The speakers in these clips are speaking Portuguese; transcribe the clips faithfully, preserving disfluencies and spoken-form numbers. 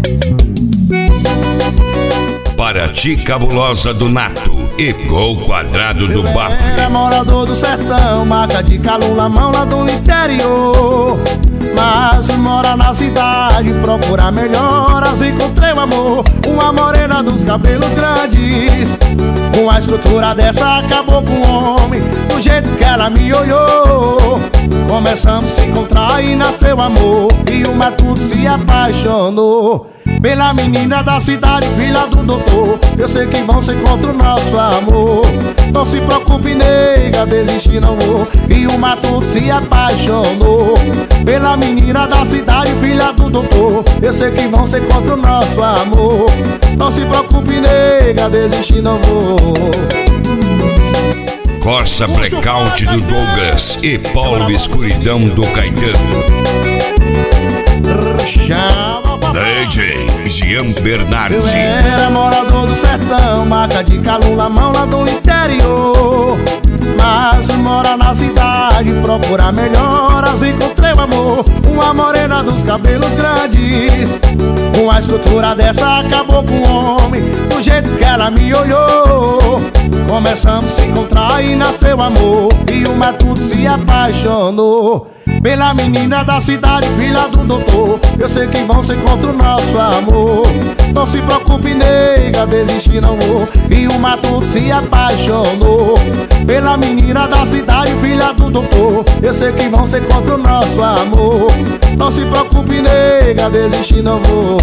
Paraty Cabulosa do Nato e Gol Quadrado do Baf. Era morador do sertão, marca de calula, mão lá do interior. Mas mora na cidade, procura melhoras. Encontrei o amor, uma morena dos cabelos grandes. Com a estrutura dessa acabou com o homem, do jeito que ela me olhou. Começamos a se encontrar e nasceu amor, e o matuto se apaixonou pela menina da cidade, filha do doutor. Eu sei que vão ser contra o nosso amor. Não se preocupe, nega, desistir não vou. E o matuto se apaixonou pela menina da cidade, filha do doutor. Eu sei que vão ser contra o nosso amor. Não se preocupe, nega, desistir não vou. Corsa Blackout do Douglas e Paulo Escuridão do Caetano. D J Jean Bernardi. Eu era morador do sertão, marca de calula, mão lá do interior. Mas mora na cidade, procura melhoras. Encontrei o amor, uma morena dos cabelos grandes. Com a estrutura dessa acabou com o homem, do jeito que ela me olhou. Começamos a se encontrar e nasceu amor, e o matuto se apaixonou pela menina da cidade, filha do doutor. Eu sei que vão ser contra o nosso amor. Não se preocupe, nega, desistir não vou. E o matuto se apaixonou pela menina da cidade, filha do doutor. Eu sei que vão ser contra o nosso amor. Não se preocupe, nega, desistir não vou.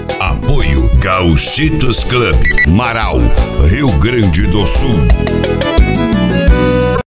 Gauchitos Club, Marau, Rio Grande do Sul.